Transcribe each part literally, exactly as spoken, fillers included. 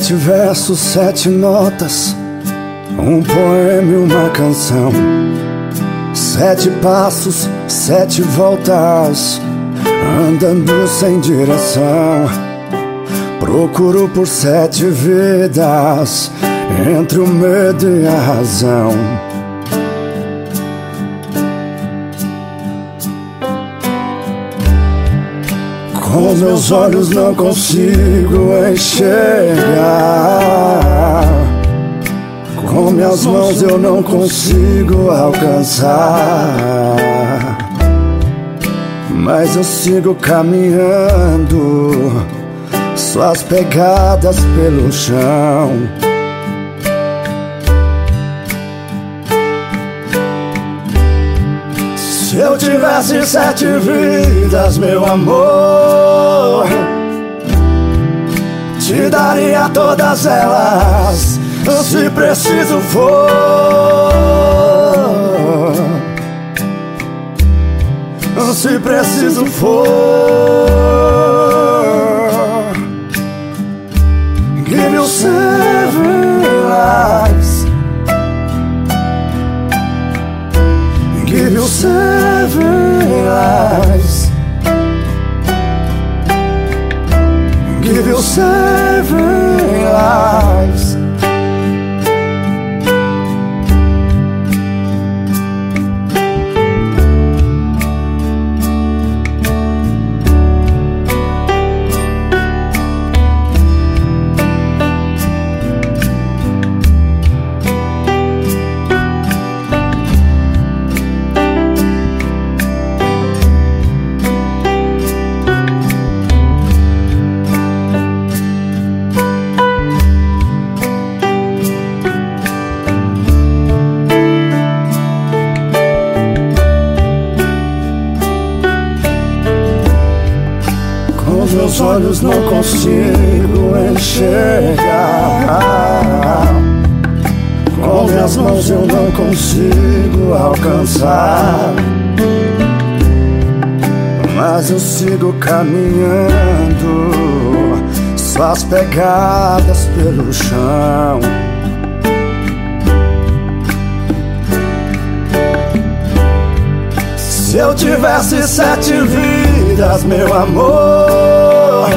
Sete versos, sete notas, um poema e uma canção. Sete passos, sete voltas, andando sem direção. Procuro por sete vidas, entre o medo e a razão. Com meus olhos não consigo enxergar, com minhas mãos eu não consigo alcançar, mas eu sigo caminhando, suas pegadas pelo chão. Se eu tivesse sete vidas, meu amor, te daria todas elas, se preciso for. Se preciso for. Give you seven lives, give you seven lives, give you seven lives. Com meus olhos não consigo enxergar, com minhas mãos eu não consigo alcançar, mas eu sigo caminhando, suas pegadas pelo chão. Se eu tivesse sete vidas, meu amor,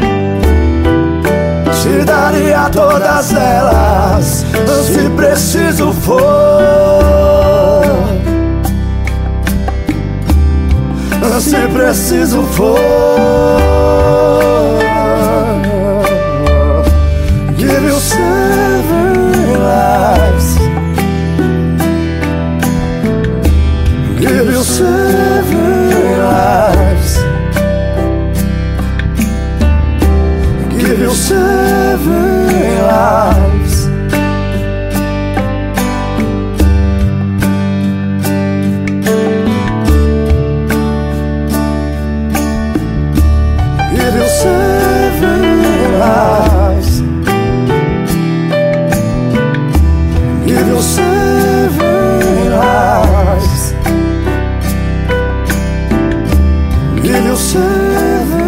te daria todas elas, se preciso for. Se preciso for. Give you seven lives, give you seven lives, give you seven lives. Give you seven lives, give you seven lives, give you seven